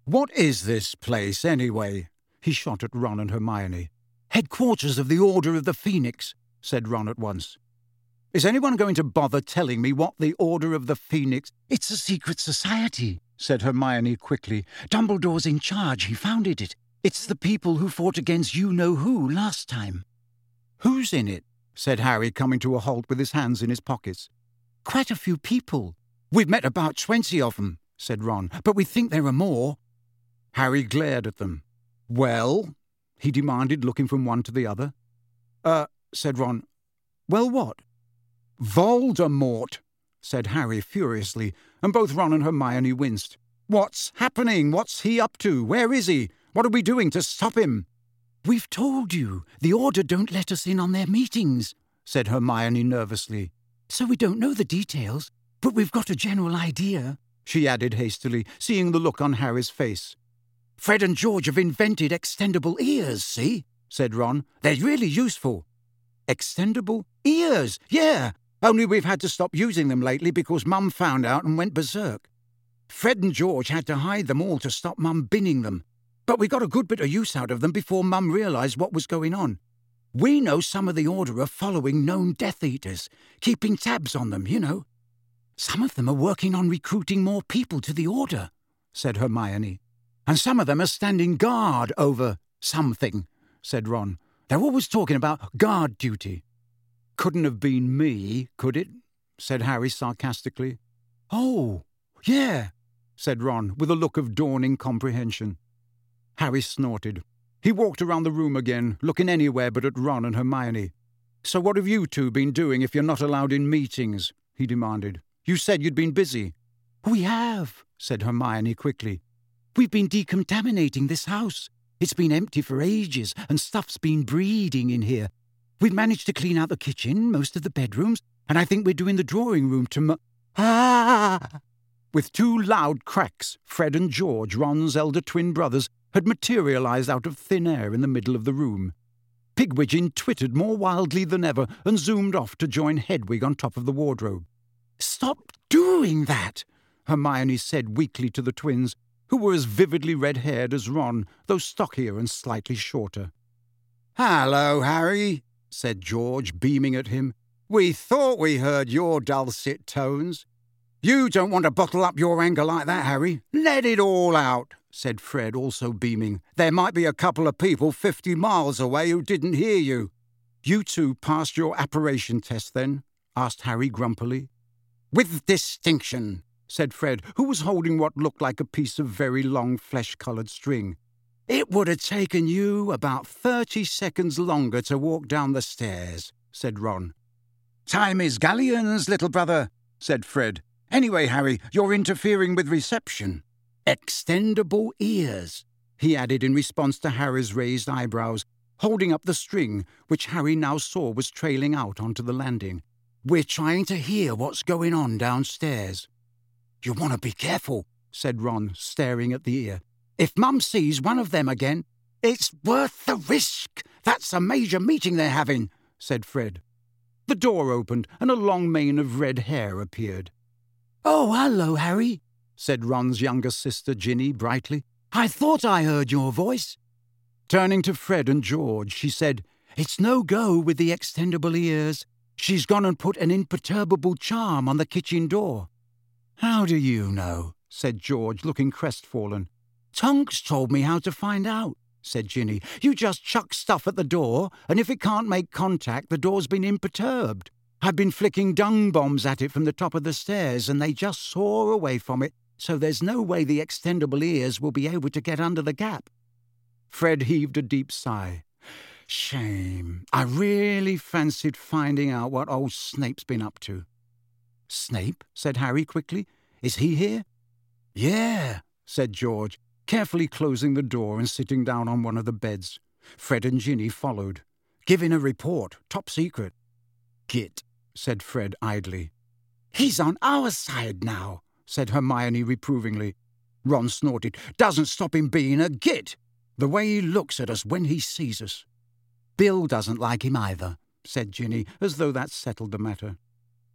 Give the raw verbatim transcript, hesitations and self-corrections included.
"What is this place, anyway?" he shot at Ron and Hermione. "Headquarters of the Order of the Phoenix," said Ron at once. "Is anyone going to bother telling me what the Order of the Phoenix—" "It's a secret society," said Hermione quickly. "Dumbledore's in charge. He founded it. It's the people who fought against you-know-who last time." "Who's in it?" said Harry, coming to a halt with his hands in his pockets. "Quite a few people." "We've met about twenty of them," said Ron, "but we think there are more." Harry glared at them. "Well?" he demanded, looking from one to the other. Uh, said Ron. "Well, what?" "Voldemort," said Harry furiously, and both Ron and Hermione winced. "What's happening? What's he up to? Where is he? What are we doing to stop him?" "We've told you. The Order don't let us in on their meetings," said Hermione nervously. "So we don't know the details, but we've got a general idea," she added hastily, seeing the look on Harry's face. "Fred and George have invented extendable ears, see?" said Ron. "They're really useful." "Extendable ears? Yeah, only we've had to stop using them lately because Mum found out and went berserk. Fred and George had to hide them all to stop Mum binning them. But we got a good bit of use out of them before Mum realised what was going on. We know some of the Order are following known Death Eaters, keeping tabs on them, you know." "Some of them are working on recruiting more people to the Order," said Hermione. "And some of them are standing guard over something," said Ron. "They're always talking about guard duty." "Couldn't have been me, could it?" said Harry sarcastically. "Oh, yeah," said Ron, with a look of dawning comprehension. Harry snorted. He walked around the room again, looking anywhere but at Ron and Hermione. "So what have you two been doing if you're not allowed in meetings?" he demanded. "You said you'd been busy." "We have," said Hermione quickly. "We've been decontaminating this house. It's been empty for ages, and stuff's been breeding in here. We've managed to clean out the kitchen, most of the bedrooms, and I think we're doing the drawing room tomorrow." Ah! With two loud cracks, Fred and George, Ron's elder twin brothers, had materialised out of thin air in the middle of the room. Pigwidgeon twittered more wildly than ever and zoomed off to join Hedwig on top of the wardrobe. "Stop doing that," Hermione said weakly to the twins, who were as vividly red-haired as Ron, though stockier and slightly shorter. "Hello, Harry," said George, beaming at him. "We thought we heard your dulcet tones." "You don't want to bottle up your anger like that, Harry. Let it all out," said Fred, also beaming. "There might be a couple of people fifty miles away who didn't hear you." "You two passed your apparition test, then?" asked Harry grumpily. "With distinction," said Fred, who was holding what looked like a piece of very long flesh-coloured string. "It would have taken you about thirty seconds longer to walk down the stairs," said Ron. "Time is galleons, little brother," said Fred. "Anyway, Harry, you're interfering with reception." "Extendable ears," he added in response to Harry's raised eyebrows, holding up the string, which Harry now saw was trailing out onto the landing. "We're trying to hear what's going on downstairs." "You want to be careful," said Ron, staring at the ear. "If Mum sees one of them again—" "It's worth the risk. That's a major meeting they're having," said Fred. The door opened and a long mane of red hair appeared. "Oh, hello, Harry," said Ron's younger sister, Ginny, brightly. "I thought I heard your voice." Turning to Fred and George, she said, "It's no go with the extendable ears. She's gone and put an imperturbable charm on the kitchen door." "How do you know?" said George, looking crestfallen. "Tonks told me how to find out," said Ginny. "You just chuck stuff at the door, and if it can't make contact, the door's been imperturbed. I've been flicking dung bombs at it from the top of the stairs, and they just soar away from it, so there's no way the extendable ears will be able to get under the gap." Fred heaved a deep sigh. "Shame. I really fancied finding out what old Snape's been up to." "Snape?" said Harry quickly. "Is he here?" "Yeah," said George, carefully closing the door and sitting down on one of the beds. Fred and Ginny followed. "Giving a report. Top secret." "Git," said Fred idly. "He's on our side now," said Hermione reprovingly. Ron snorted. "Doesn't stop him being a git. The way he looks at us when he sees us." "Bill doesn't like him either," said Ginny, as though that settled the matter.